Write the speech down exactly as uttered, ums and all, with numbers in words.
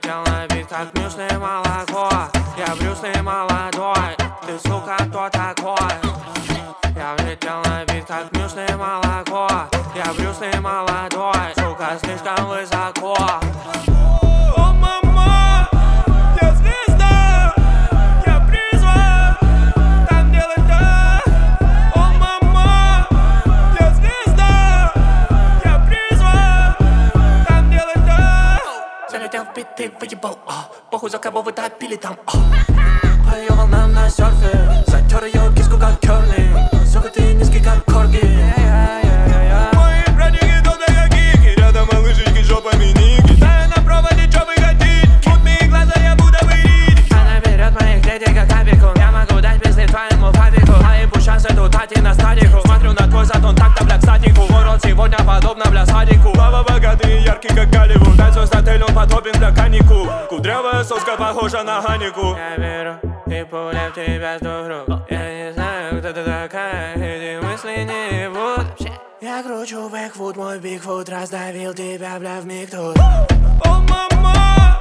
влетел на бит, как мюсли молоко. Я Брюс Ли молодой, ты, сука, кто такой? Я влетел на бит, как мюсли молоко. Я Брюс Ли молодой, сука, слишком высоко. О, мама, я звезда, я призван там делать да. О, мама, я звезда, я призван там делать да. Залетел в бит, ты выебал, а, похуй, за кого вы топили там, а. По ее волнам на серфе, затер ее киску как керлинг. Сука, ты низкий как корги. Мои братики толстые как гики, рядом малышечки жопами ники. Тая на проводе, чё вы хотите? Мутные глаза, я будто вырить. Она берет моих детей как капельку. Я могу дать пизды твоему папику. А ебу щас эту тати на стадику. Смотрю на твой затон, так-то, бля, кстатику. Мой рот сегодня подобно, бля, садику. Папа богатый и яркий, как Голливуд. Танцуй с отель, он подобен для каникул. Кудрявая соска похожа на Ханику. Я беру и пуля в тебя с двух рук. Я не знаю, кто ты такая, эти мысли не ебут. Я кручу бэкфут, мой бигфут раздавил тебя, бля, вмиг тут. О, мама.